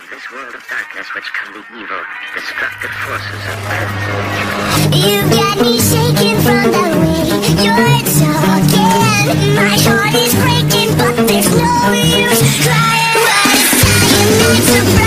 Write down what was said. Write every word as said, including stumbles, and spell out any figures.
this world of darkness which come the evil, destructive forces of man. You got me shaking from the way you're talking. My heart is breaking, but there's no use crying. What is dying, not to